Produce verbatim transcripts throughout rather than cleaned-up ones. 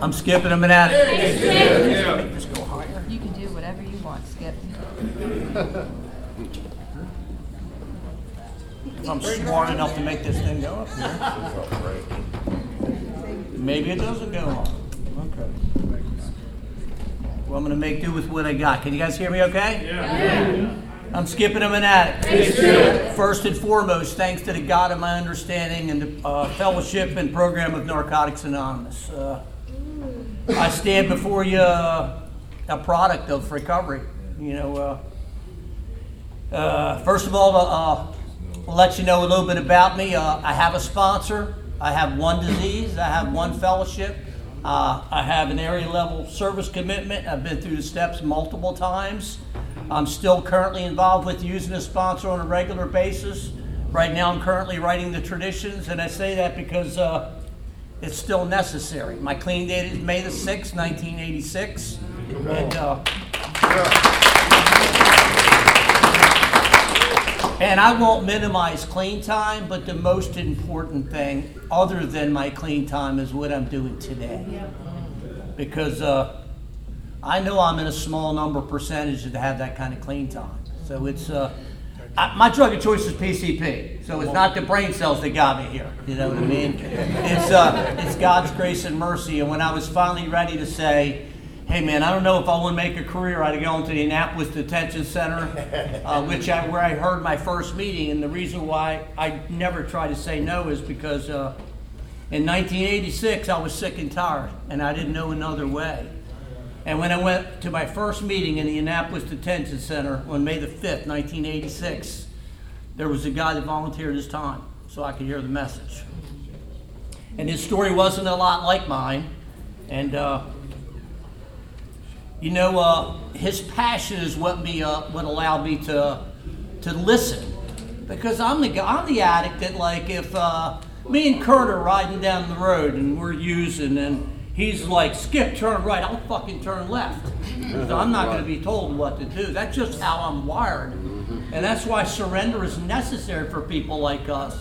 I'm skipping them an addict. Hey, Just go higher. You can do whatever you want, Skip. If I'm smart enough to make this thing go up here. Maybe it doesn't go up. Okay. Well, I'm going to make do with what I got. Can you guys hear me okay? Yeah. I'm skipping them an addict. First and foremost, thanks to the God of my understanding and the uh, fellowship and program of Narcotics Anonymous. Uh, I stand before you uh, a product of recovery. You know, uh, uh, first of all, uh, I'll let you know a little bit about me. Uh, I have a sponsor. I have one disease. I have one fellowship. Uh, I have an area level service commitment. I've been through the steps multiple times. I'm still currently involved with using a sponsor on a regular basis. Right now I'm currently writing the traditions, and I say that because uh, it's still necessary. My clean date is May the sixth, nineteen eighty-six. And, uh, and I won't minimize clean time, but the most important thing other than my clean time is what I'm doing today. Because uh, I know I'm in a small number percentage to have that kind of clean time. So it's, uh, I, my drug of choice is P C P. So it's not the brain cells that got me here. You know what I mean? It's, uh, it's God's grace and mercy. And when I was finally ready to say, hey man, I don't know if I want to make a career out of going to the Annapolis Detention Center, uh, which I, where I heard my first meeting. And the reason why I never try to say no is because uh, in nineteen eighty-six, I was sick and tired, and I didn't know another way. And when I went to my first meeting in the Annapolis Detention Center on May the fifth, nineteen eighty-six, there was a guy that volunteered his time so I could hear the message. And his story wasn't a lot like mine. And, uh, you know, uh, his passion is what me, uh, what allowed me to, to listen. Because I'm the guy, I'm the addict that, like, if uh, me and Kurt are riding down the road and we're using and he's like, Skip, turn right. I'll fucking turn left. Because I'm not going to be told what to do. That's just how I'm wired. And that's why surrender is necessary for people like us.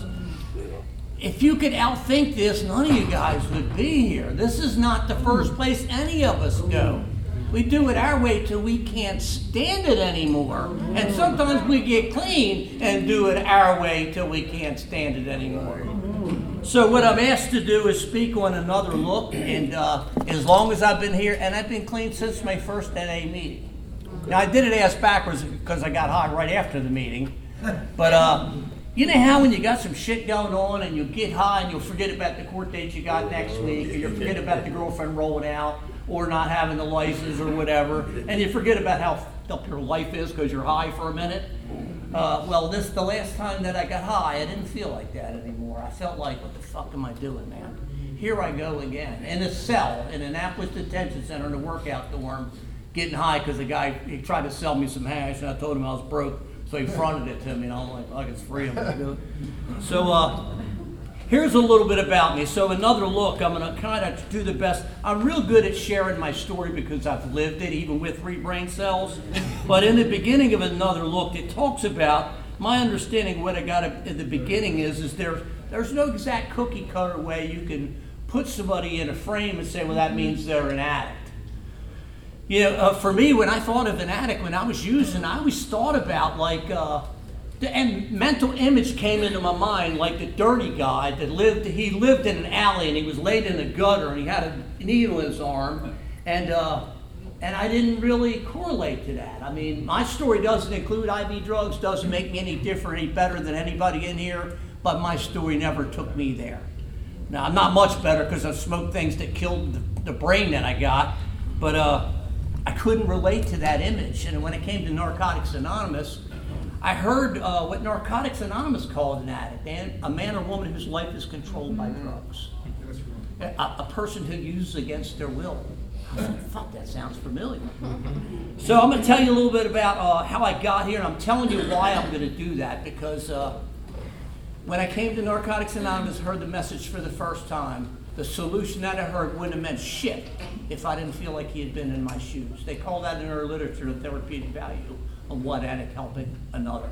If you could outthink this, none of you guys would be here. This is not the first place any of us go. We do it our way till we can't stand it anymore. And sometimes we get clean and do it our way till we can't stand it anymore. So what I'm asked to do is speak on another look, and uh, as long as I've been here, and I've been clean since my first N A meeting. Now I did it ass backwards because I got high right after the meeting, but uh, you know how when you got some shit going on and you get high and you'll forget about the court date you got next week, or you forget about the girlfriend rolling out, or not having the license or whatever, and you forget about how fucked up your life is because you're high for a minute. Uh, well, this the last time that I got high, I didn't feel like that anymore. I felt like, what the fuck am I doing, man? Here I go again. In a cell in Annapolis Detention Center in a workout dorm, getting high because the guy, he tried to sell me some hash, and I told him I was broke, so he fronted it to me, and I'm like, like it's free, I'm gonna do it. So, uh, here's a little bit about me. So another look, I'm going to kind of do the best. I'm real good at sharing my story because I've lived it, even with three brain cells. But in the beginning of another look, it talks about my understanding of what I got at the beginning is, is there, there's no exact cookie cutter way you can put somebody in a frame and say, well, that means they're an addict. You know, uh, for me, when I thought of an addict, when I was using, I always thought about like, uh, and mental image came into my mind like the dirty guy that lived, he lived in an alley and he was laid in a gutter and he had a needle in his arm, and uh, and I didn't really correlate to that. I mean, my story doesn't include I V drugs, doesn't make me any different, any better than anybody in here, but my story never took me there. Now, I'm not much better because I've smoked things that killed the, the brain that I got, but uh, I couldn't relate to that image. And when it came to Narcotics Anonymous, I heard uh, what Narcotics Anonymous called an addict, and a man or woman whose life is controlled by drugs. A, a person who uses against their will. I was like, fuck, that sounds familiar. So I'm going to tell you a little bit about uh, how I got here, and I'm telling you why I'm going to do that, because uh, when I came to Narcotics Anonymous, heard the message for the first time, the solution that I heard wouldn't have meant shit if I didn't feel like he had been in my shoes. They call that in our literature the therapeutic value of one addict helping another.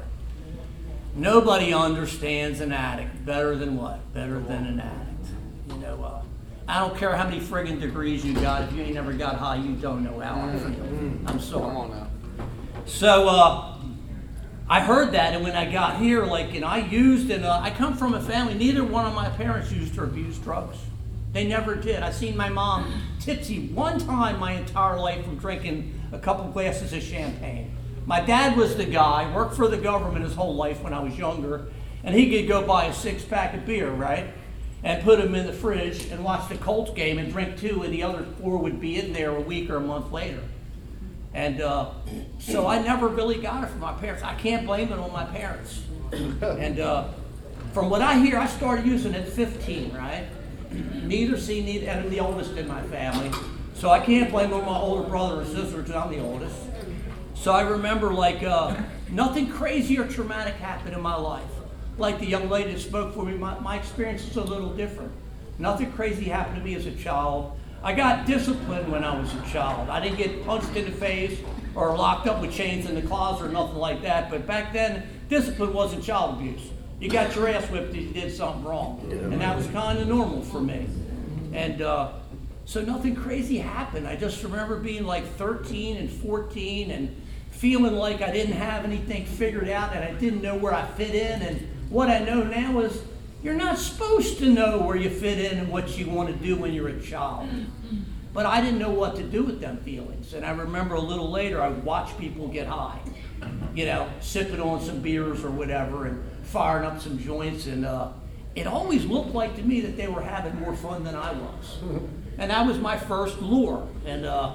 Nobody understands an addict better than what? Better than an addict. You know, uh, I don't care how many friggin' degrees you got. If you ain't never got high, you don't know how I feel. I'm sorry. Come on now. So uh, I heard that, and when I got here, like, and I used, and uh, I come from a family, neither one of my parents used or abused drugs. They never did. I seen my mom tipsy one time my entire life from drinking a couple glasses of champagne. My dad was the guy, worked for the government his whole life when I was younger, and he could go buy a six pack of beer, right? And put them in the fridge and watch the Colts game and drink two, and the other four would be in there a week or a month later. And uh, so I never really got it from my parents. I can't blame it on my parents. And uh, from what I hear, I started using it at fifteen, right? Neither see, neither, and I'm the oldest in my family. So I can't blame it on my older brother or sister because I'm the oldest. So I remember like uh, nothing crazy or traumatic happened in my life. Like the young lady that spoke for me, my, my experience is a little different. Nothing crazy happened to me as a child. I got disciplined when I was a child. I didn't get punched in the face or locked up with chains in the closet or nothing like that. But back then, discipline wasn't child abuse. You got your ass whipped if you did something wrong. And that was kind of normal for me. And uh, so nothing crazy happened. I just remember being like thirteen and fourteen and feeling like I didn't have anything figured out and I didn't know where I fit in. And what I know now is you're not supposed to know where you fit in and what you want to do when you're a child. But I didn't know what to do with them feelings. And I remember a little later I would watch people get high, you know, sipping on some beers or whatever and firing up some joints. And uh, it always looked like to me that they were having more fun than I was. And that was my first lure. And uh,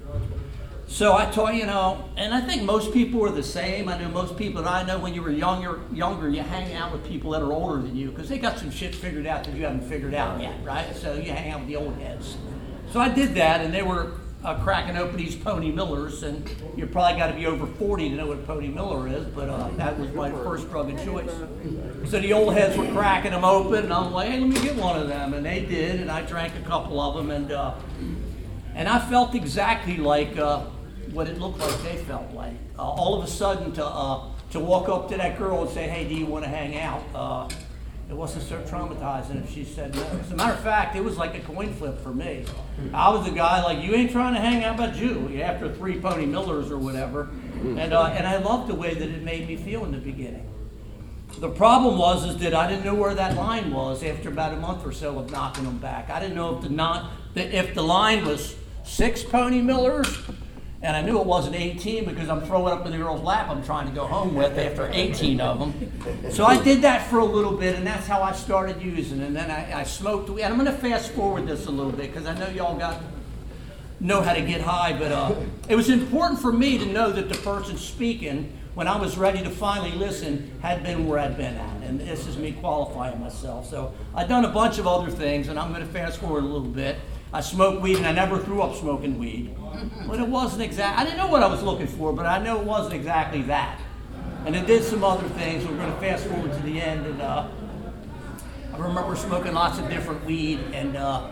so I taught, you know, and I think most people are the same. I know most people that I know when you were younger, younger, you hang out with people that are older than you because they got some shit figured out that you haven't figured out yet, right? So you hang out with the old heads. So I did that, and they were uh, cracking open these Pony Millers, and you probably got to be over forty to know what a Pony Miller is, but uh, that was my first drug of choice. So the old heads were cracking them open, and I'm like, hey, let me get one of them, and they did, and I drank a couple of them, and uh, and I felt exactly like uh, what it looked like they felt like. Uh, all of a sudden, to uh, to walk up to that girl and say, hey, do you want to hang out? Uh, it wasn't so traumatizing if she said no. As a matter of fact, it was like a coin flip for me. I was the guy like, you ain't trying to hang out about you after three Pony Millers or whatever. And uh, and I loved the way that it made me feel in the beginning. The problem was is that I didn't know where that line was after about a month or so of knocking them back. I didn't know if the not that if the line was six Pony Millers, and I knew it wasn't eighteen because I'm throwing up in the girl's lap I'm trying to go home with after eighteen of them. So I did that for a little bit, and that's how I started using it. And then I, I smoked, and I'm going to fast forward this a little bit because I know y'all got know how to get high, but uh, it was important for me to know that the person speaking, when I was ready to finally listen, had been where I'd been at. And this is me qualifying myself. So I've done a bunch of other things, and I'm going to fast forward a little bit. I smoked weed, and I never grew up smoking weed. But it wasn't exact. I didn't know what I was looking for, but I know it wasn't exactly that. And it did some other things. We're going to fast forward to the end. And uh, I remember smoking lots of different weed, and uh,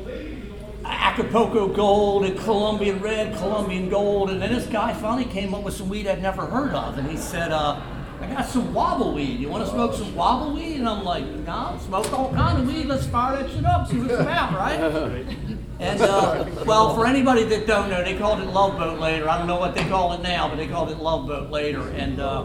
Acapulco Gold and Colombian Red, Colombian Gold. And then this guy finally came up with some weed I'd never heard of. And he said, uh, I got some wobble weed. You want to smoke some wobble weed? And I'm like, no, smoke all kind of weed. Let's fire that shit up, see what it's about, right? And, uh, well, for anybody that don't know, they called it Love Boat later. I don't know what they call it now, but they called it Love Boat later. And, uh,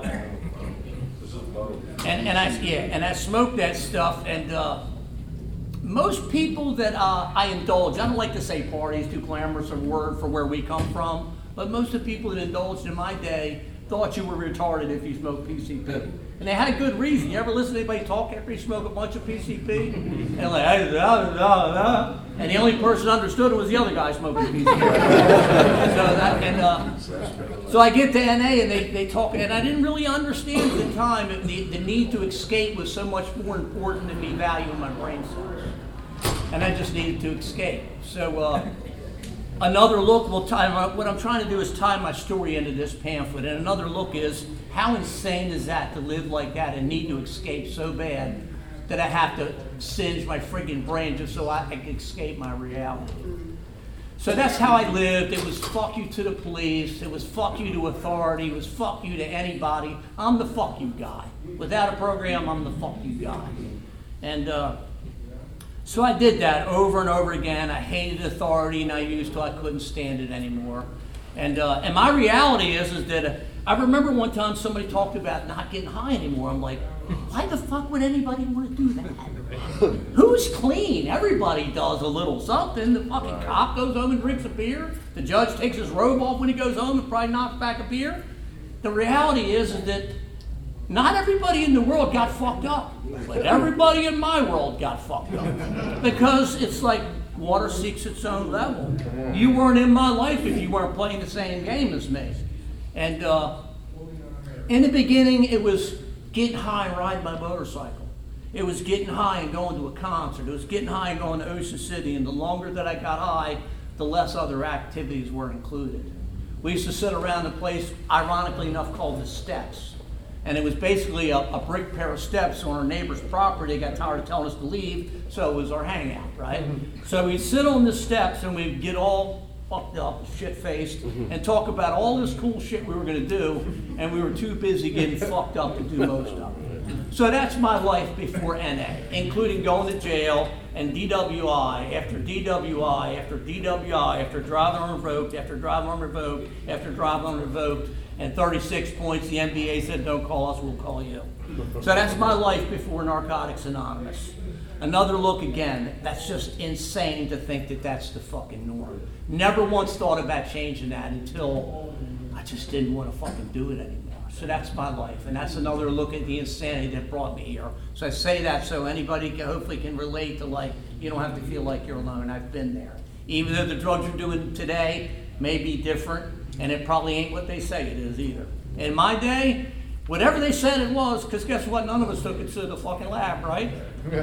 and, and, I, yeah, and I smoked that stuff. And uh, most people that uh, I indulge, I don't like to say parties, too glamorous a word for where we come from, but most of the people that indulged in my day thought you were retarded if you smoked P C P. And they had a good reason. You ever listen to anybody talk after you smoke a bunch of P C P? And like, hey, blah, blah, blah. And the only person who understood it was the other guy smoking P C P. so that, and, uh, so I get to N A and they, they talk, and I didn't really understand at the time that the, the need to escape was so much more important than me valuing my brain cells. And I just needed to escape. So uh, another look, will tie, what I'm trying to do is tie my story into this pamphlet. And another look is, how insane is that to live like that and need to escape so bad that I have to singe my friggin' brain just so I can escape my reality. So that's how I lived. It was fuck you to the police. It was fuck you to authority. It was fuck you to anybody. I'm the fuck you guy. Without a program, I'm the fuck you guy. And uh, So I did that over and over again. I hated authority, and I used till I couldn't stand it anymore. And uh, and my reality is is that uh, I remember one time somebody talked about not getting high anymore. I'm like, why the fuck would anybody want to do that? Who's clean? Everybody does a little something. The fucking cop goes home and drinks a beer. The judge takes his robe off when he goes home and probably knocks back a beer. The reality is, is that not everybody in the world got fucked up, but everybody in my world got fucked up. Because it's like water seeks its own level. You weren't in my life if you weren't playing the same game as me. And uh, in the beginning, it was getting high and riding my motorcycle. It was getting high and going to a concert. It was getting high and going to Ocean City. And the longer that I got high, the less other activities were included. We used to sit around a place, ironically enough, called the Steps. And it was basically a, a brick pair of steps on our neighbor's property. They got tired of telling us to leave, so it was our hangout, right? Mm-hmm. So we'd sit on the steps and we'd get all fucked up, shit-faced, mm-hmm. and talk about all this cool shit we were going to do, and we were too busy getting fucked up to do most of it. So that's my life before N A, including going to jail and D W I after D W I after D W I after driving unrevoked after driving unrevoked after driving unrevoked, and thirty-six points. The N B A said, don't call us, we'll call you. So that's my life before Narcotics Anonymous. Another look again, that's just insane to think that that's the fucking norm. Never once thought about changing that until I just didn't want to fucking do it anymore. So that's my life, and that's another look at the insanity that brought me here. So I say that so anybody can, hopefully can relate to, like, you don't have to feel like you're alone. I've been there. Even though the drugs you're doing today may be different, and it probably ain't what they say it is either. In my day, whatever they said it was, because guess what? None of us took it to the fucking lab, right?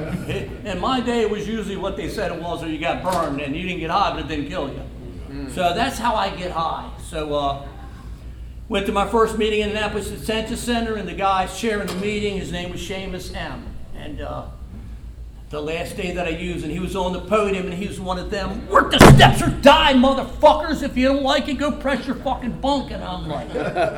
In my day, it was usually what they said it was, or you got burned, and you didn't get high, but it didn't kill you. Mm. So that's how I get high. So, uh, went to my first meeting in Annapolis Detention Center, and the guy sharing the meeting, his name was Seamus M. And uh, the last day that I used, and he was on the podium, and he was one of them, work the steps or die, motherfuckers. If you don't like it, go press your fucking bunk. And I'm like,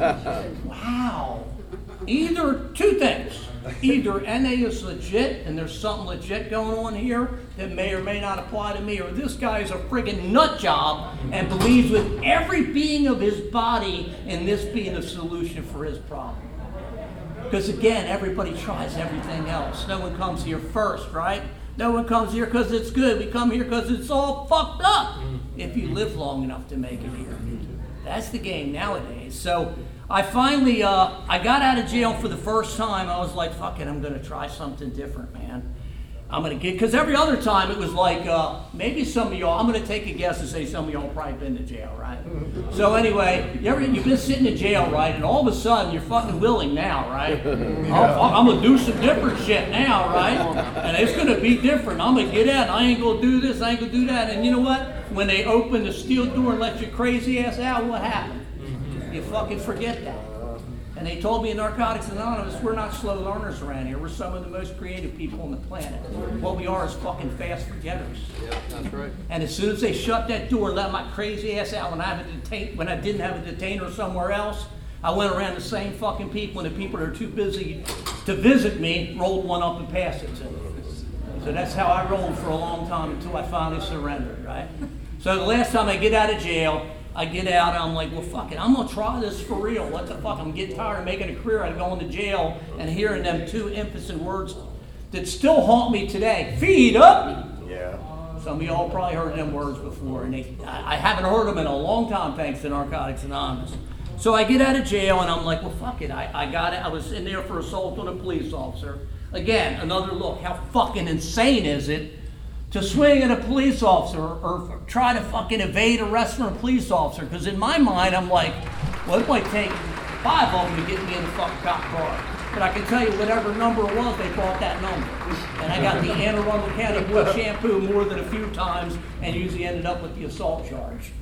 wow. Either two things. Either N A is legit, and there's something legit going on here that may or may not apply to me, or this guy is a friggin' nut job and believes with every being of his body in this being a solution for his problem. Because again, everybody tries everything else. No one comes here first, right? No one comes here because it's good. We come here because it's all fucked up. If you live long enough to make it here. That's the game nowadays. So I finally, uh, I got out of jail for the first time. I was like, fuck it, I'm going to try something different, man. I'm going to get, because every other time it was like, uh, maybe some of y'all, I'm going to take a guess and say some of y'all probably been to jail, right? So anyway, you ever, you've been sitting in jail, right? And all of a sudden, you're fucking willing now, right? Yeah. Oh, I'm going to do some different shit now, right? And it's going to be different. I'm going to get out. I ain't going to do this. I ain't going to do that. And you know what? When they open the steel door and let your crazy ass out, what happened? You fucking forget that. And they told me in Narcotics Anonymous, we're not slow learners around here. We're some of the most creative people on the planet. What we are is fucking fast forgetters. Yeah, that's right. And as soon as they shut that door and let my crazy ass out when I, have a detain- when I didn't have a detainer somewhere else, I went around the same fucking people, and the people that are too busy to visit me rolled one up and passed it to me. So that's how I rolled for a long time until I finally surrendered, right? So the last time I get out of jail, I get out and I'm like, well, fuck it, I'm going to try this for real. What the fuck? I'm getting tired of making a career out of going to jail and hearing them two implicit words that still haunt me today. Feed up! Yeah. Some of y'all probably heard them words before, and they, I, I haven't heard them in a long time thanks to Narcotics Anonymous. So I get out of jail and I'm like, well, fuck it. I, I got it. I was in there for assault on a police officer. Again, another look. How fucking insane is it to swing at a police officer or try to fucking evade arrest from a police officer? Because in my mind, I'm like, well, it might take five of them to get me in the fucking cop car. But I can tell you whatever number it was, they bought that number. And I got the Anne Arundel County Board shampoo more than a few times and usually ended up with the assault charge.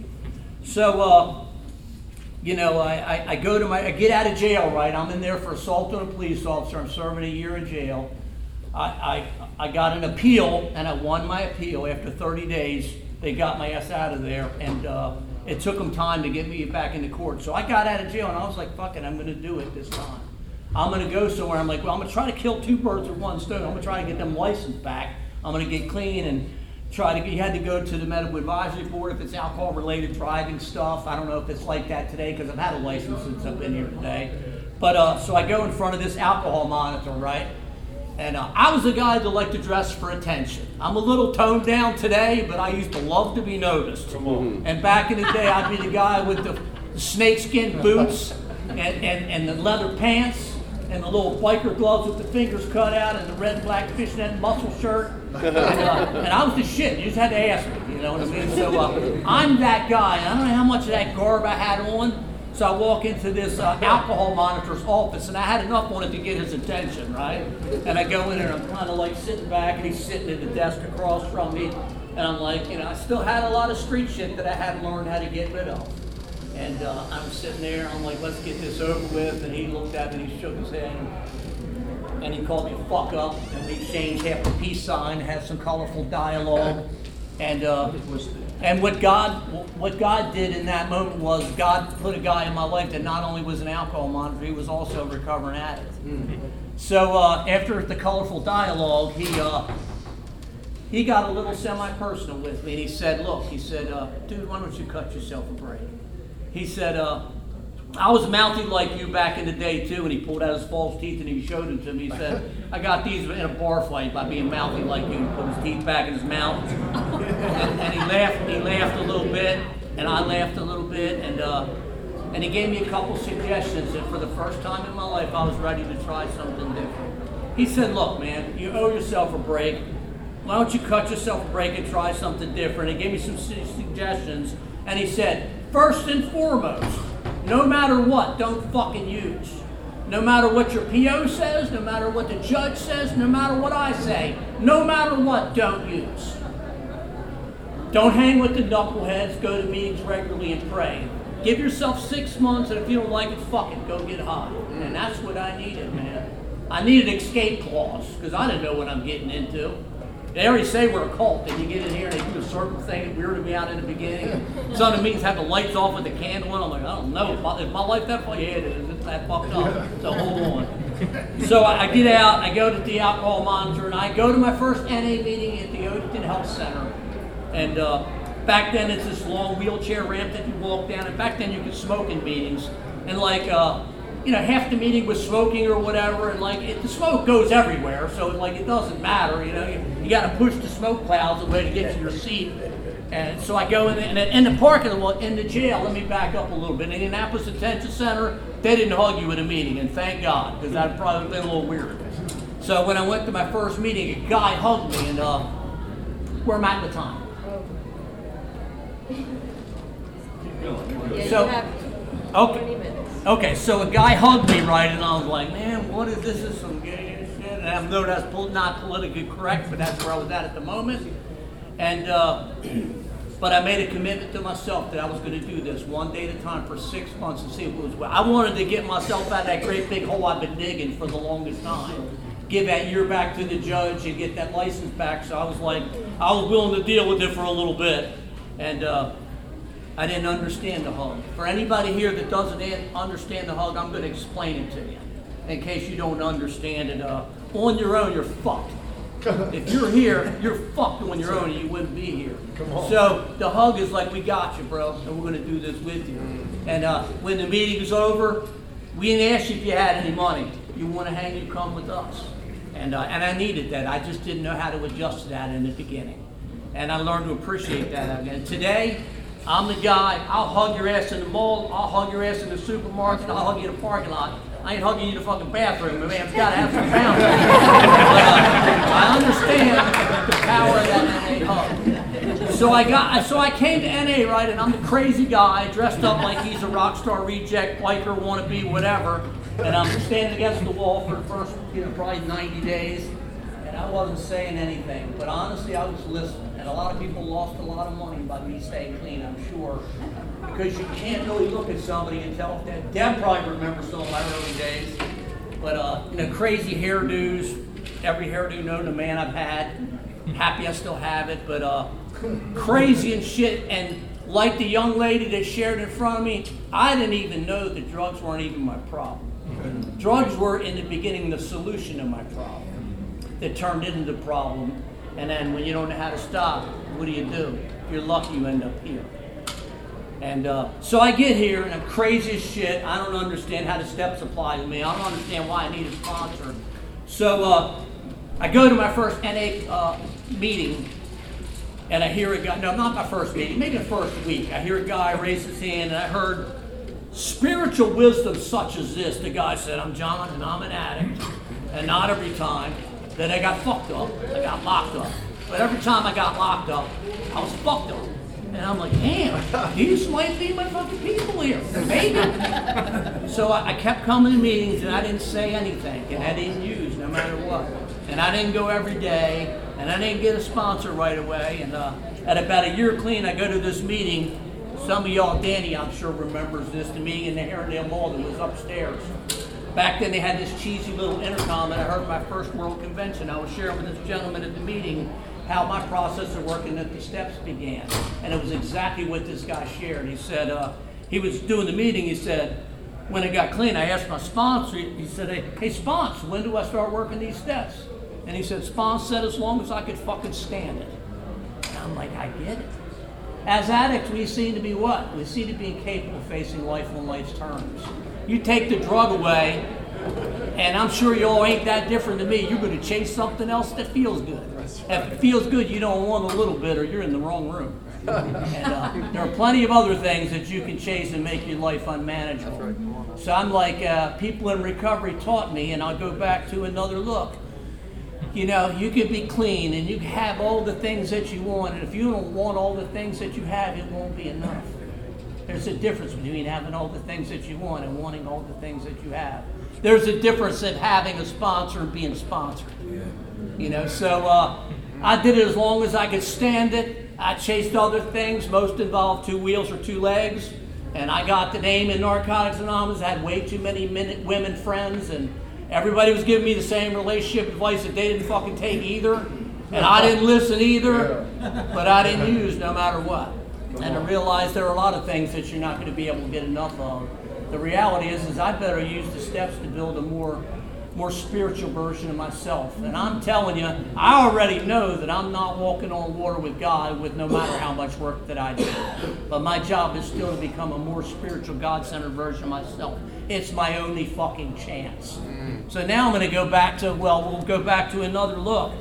So, uh, you know, I, I, I go to my, I get out of jail, right? I'm in there for assault on a police officer. I'm serving a year in jail. I, I I got an appeal, and I won my appeal. After thirty days, they got my ass out of there, and uh, it took them time to get me back into court. So I got out of jail, and I was like, fuck it, I'm going to do it this time. I'm going to go somewhere. I'm like, well, I'm going to try to kill two birds with one stone. I'm going to try to get them license back. I'm gonna get clean and try to, you had to go to the medical advisory board if it's alcohol related driving stuff. I don't know if it's like that today because I've had a license since I've been here today. But uh, so I go in front of this alcohol monitor, right? And uh, I was a guy that liked to dress for attention. I'm a little toned down today, but I used to love to be noticed. Come on. And back in the day, I'd be the guy with the, the snakeskin boots and, and, and the leather pants and the little biker gloves with the fingers cut out and the red and black fishnet muscle shirt. And, uh, and I was the shit. You just had to ask me, you know what I mean? So uh, I'm that guy. I don't know how much of that garb I had on. So I walk into this uh, alcohol monitor's office, and I had enough on it to get his attention, right? And I go in there, and I'm kind of like sitting back, and he's sitting at the desk across from me, and I'm like, you know, I still had a lot of street shit that I hadn't learned how to get rid of. And uh, I'm sitting there, I'm like, let's get this over with, and he looked at me, and he shook his head, and he called me a fuck up, and we exchanged half the peace sign, had some colorful dialogue, and uh, and what God what God did in that moment was God put a guy in my life that not only was an alcohol monitor, he was also a recovering addict. Mm-hmm. So uh, after the colorful dialogue, he uh, he got a little semi-personal with me, and he said, look, he said, uh, dude, why don't you cut yourself a break? He said, uh, I was mouthy like you back in the day too, and he pulled out his false teeth and he showed them to me. He said, I got these in a bar fight by being mouthy like you. He put his teeth back in his mouth, and, and he laughed. He laughed a little bit, and I laughed a little bit, and uh, and he gave me a couple suggestions. And for the first time in my life, I was ready to try something different. He said, look, man, you owe yourself a break. Why don't you cut yourself a break and try something different? He gave me some su- suggestions, and he said, first and foremost, no matter what, don't fucking use. No matter what your P O says, no matter what the judge says, no matter what I say, no matter what, don't use. Don't hang with the knuckleheads, go to meetings regularly and pray. Give yourself six months, and if you don't like it, fuck it, go get high. And that's what I needed, man. I needed an escape clause, because I didn't know what I'm getting into. They already say we're a cult, and you get in here and they do a certain thing that weirded me out in the beginning. Some of the meetings have the lights off with the candle, and I'm like, I don't know, is my, is my life that fucked? Yeah, it is. It's that fucked up. So hold on. So I, I get out, I go to the alcohol monitor, and I go to my first N A meeting at the Oakton Health Center. And uh, back then it's this long wheelchair ramp that you walk down, and back then you could smoke in meetings. And like, uh, you know, half the meeting was smoking or whatever, and like it, the smoke goes everywhere, so like it doesn't matter, you know. You, you got to push the smoke clouds away to get to your seat. And so I go in, and in the parking lot, in the jail. Let me back up a little bit. In the Indianapolis Detention Center, they didn't hug you at a meeting, and thank God, because that'd probably been a little weird. So when I went to my first meeting, a guy hugged me, and uh, where am I at the time? Yeah, So, you have okay. twenty minutes. Okay, so a guy hugged me, right, and I was like, man, what is this? This is some gay shit. And I know that's pol- not politically correct, but that's where I was at at the moment. And, uh, but I made a commitment to myself that I was going to do this one day at a time for six months and see if it was well. I wanted to get myself out of that great big hole I've been digging for the longest time. Give that year back to the judge and get that license back. So I was like, I was willing to deal with it for a little bit. And, uh, I didn't understand the hug. For anybody here that doesn't understand the hug, I'm going to explain it to you. In case you don't understand it, uh, on your own, you're fucked. If you're here, you're fucked on your own and you wouldn't be here. Come on. So the hug is like, we got you, bro, and we're going to do this with you. And uh, when the meeting's over, we didn't ask you if you had any money. You want to hang, you come with us. And, uh, and I needed that. I just didn't know how to adjust to that in the beginning. And I learned to appreciate that again. Today, I'm the guy, I'll hug your ass in the mall, I'll hug your ass in the supermarket, I'll hug you in the parking lot. I ain't hugging you in the fucking bathroom, man. It's got to have some boundaries. But, uh, I understand the power of that N A hug. So I got, so I came to N A, right, and I'm the crazy guy, dressed up like he's a rock star reject, biker, wannabe, whatever. And I'm standing against the wall for the first, you know, probably ninety days. And I wasn't saying anything, but honestly, I was listening. And a lot of people lost a lot of money by me staying clean, I'm sure. Because you can't really look at somebody and tell if that. Deb probably remembers some of my early days. But, uh, you know, crazy hairdos, every hairdo known to man I've had. Happy I still have it, but uh, crazy and shit. And like the young lady that shared in front of me, I didn't even know that drugs weren't even my problem. Drugs were, in the beginning, the solution to my problem that turned into the problem. And then when you don't know how to stop, what do you do? If you're lucky, you end up here. And uh, so I get here, and I'm crazy as shit. I don't understand how the steps apply to me. I don't understand why I need a sponsor. So uh, I go to my first N A uh, meeting, and I hear a guy, no, not my first meeting, maybe the first week. I hear a guy raise his hand, and I heard, spiritual wisdom such as this. The guy said, I'm John, and I'm an addict. And not every time that I got fucked up, I got locked up. But every time I got locked up, I was fucked up. And I'm like, damn, these might be my fucking people here. Maybe. So I, I kept coming to meetings, and I didn't say anything, and I didn't use no matter what. And I didn't go every day, and I didn't get a sponsor right away. And uh, at about a year clean, I go to this meeting. Some of y'all, Danny, I'm sure remembers this, the meeting in the Herondale Mall that was upstairs. Back then they had this cheesy little intercom, and I heard my first world convention. I was sharing with this gentleman at the meeting how my process of working at the steps began. And it was exactly what this guy shared. He said, uh, he was doing the meeting, he said, when it got clean, I asked my sponsor, he said, hey, hey Spons, when do I start working these steps? And he said, Spons said as long as I could fucking stand it. And I'm like, I get it. As addicts, we seem to be what? We seem to be incapable of facing life on life's terms. You take the drug away, and I'm sure you all ain't that different than me. You're going to chase something else that feels good. If it feels good, you don't want a little bit, or you're in the wrong room. And uh, there are plenty of other things that you can chase and make your life unmanageable. So I'm like, uh, people in recovery taught me, and I'll go back to another look. You know, you can be clean, and you can have all the things that you want, and if you don't want all the things that you have, it won't be enough. There's a difference between having all the things that you want and wanting all the things that you have. There's a difference in having a sponsor and being sponsored. Yeah. You know, so uh, I did it as long as I could stand it. I chased other things. Most involved two wheels or two legs. And I got the name in Narcotics Anonymous. I had way too many min- women friends, and everybody was giving me the same relationship advice that they didn't fucking take either. And I didn't listen either, but I didn't use no matter what. And I realized there are a lot of things that you're not going to be able to get enough of. The reality is, is I better use the steps to build a more, more spiritual version of myself. And I'm telling you, I already know that I'm not walking on water with God with no matter how much work that I do. But my job is still to become a more spiritual, God-centered version of myself. It's my only fucking chance. So now I'm going to go back to, well, we'll go back to another look.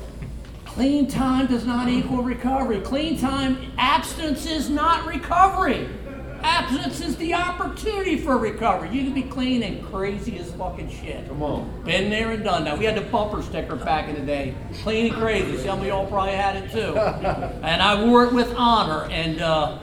Clean time does not equal recovery. Clean time, abstinence is not recovery. Abstinence is the opportunity for recovery. You can be clean and crazy as fucking shit. Come on. Been there and done that. We had the bumper sticker back in the day. Clean and crazy. Some of y'all probably had it too. And I wore it with honor. And uh,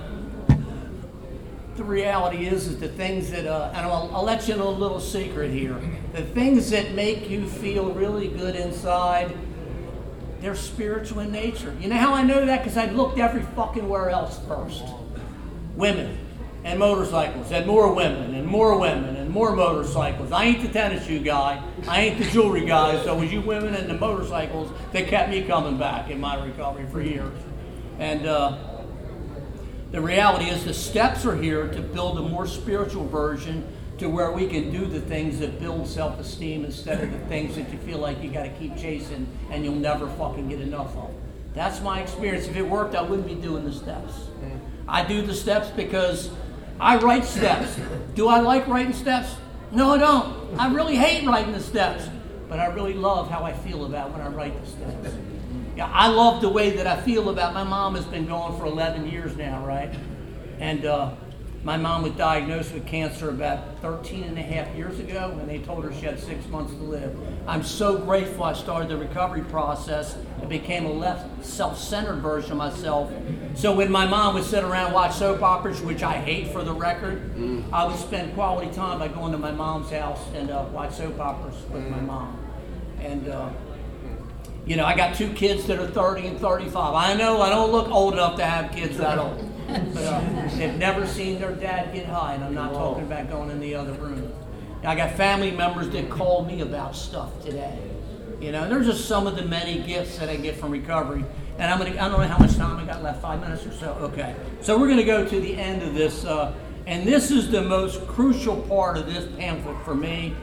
the reality is, is the things that, uh, and I'll, I'll let you know a little secret here. The things that make you feel really good inside, they're spiritual in nature. You know how I know that? Because I looked every fucking where else first. Women and motorcycles and more women and more women and more motorcycles. I ain't the tennis shoe guy. I ain't the jewelry guy. So it was you women and the motorcycles that kept me coming back in my recovery for years. And uh, the reality is the steps are here to build a more spiritual version to where we can do the things that build self-esteem instead of the things that you feel like you got to keep chasing and you'll never fucking get enough of. That's my experience. If it worked, I wouldn't be doing the steps. I do the steps because I write steps. Do I like writing steps? No, I don't. I really hate writing the steps, but I really love how I feel about when I write the steps. Yeah, I love the way that I feel about, my mom has been gone for eleven years now, right? And uh, my mom was diagnosed with cancer about thirteen and a half years ago, and they told her she had six months to live. I'm so grateful I started the recovery process and became a less self-centered version of myself. So when my mom would sit around and watch soap operas, which I hate for the record, mm. I would spend quality time by going to my mom's house and uh, watch soap operas with mm. my mom. And, uh, you know, I got two kids that are thirty and thirty-five. I know I don't look old enough to have kids that old. But uh, they've never seen their dad get high, and I'm not talking about going in the other room. I got family members that call me about stuff today. You know, there's just some of the many gifts that I get from recovery. And I'm gonna, I don't know how much time I got left, five minutes or so? Okay. So we're gonna go to the end of this, uh, and this is the most crucial part of this pamphlet for me.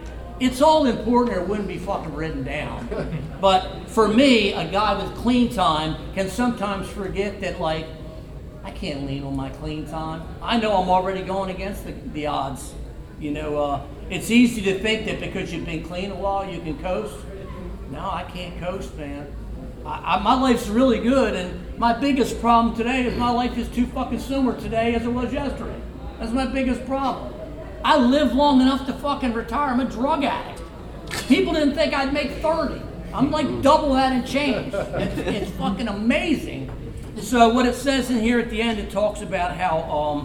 it's all important or it wouldn't be fucking written down. But for me, a guy with clean time can sometimes forget that, like, I can't lean on my clean time. I know I'm already going against the, the odds. You know, uh, it's easy to think that because you've been clean a while, you can coast. No, I can't coast, man. I, I, my life's really good, and my biggest problem today is my life is too fucking similar today as it was yesterday. That's my biggest problem. I lived long enough to fucking retire. I'm a drug addict. People didn't think I'd make thirty. I'm like double that and change. It's, it's fucking amazing. So what it says in here at the end, it talks about how um,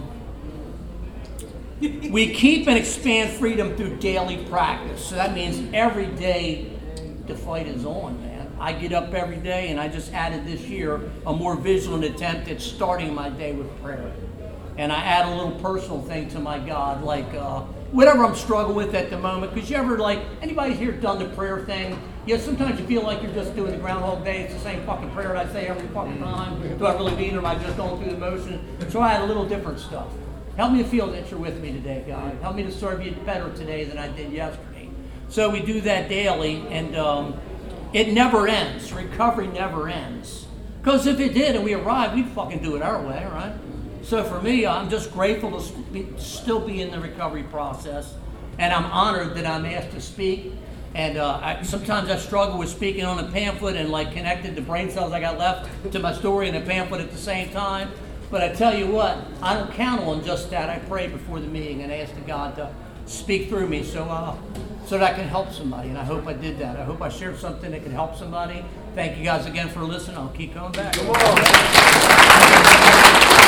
we keep and expand freedom through daily practice. So that means every day the fight is on, man. I get up every day, and I just added this year a more vigilant attempt at starting my day with prayer. And I add a little personal thing to my God, like uh, whatever I'm struggling with at the moment. Because you ever, like, anybody here done the prayer thing? Yeah, sometimes you feel like you're just doing the Groundhog Day. It's the same fucking prayer that I say every fucking time. Do I really mean it, or am I just going through the motion? So I add a little different stuff. Help me to feel that you're with me today, God. Help me to serve you better today than I did yesterday. So we do that daily, and um, it never ends. Recovery never ends. Because if it did and we arrived, we'd fucking do it our way, right? So for me, I'm just grateful to be, still be in the recovery process, and I'm honored that I'm asked to speak. And uh, I, sometimes I struggle with speaking on a pamphlet and like connected the brain cells I got left to my story and a pamphlet at the same time. But I tell you what, I don't count on just that. I pray before the meeting and ask God to speak through me so uh, so that I can help somebody. And I hope I did that. I hope I shared something that can help somebody. Thank you guys again for listening. I'll keep coming back. Come on.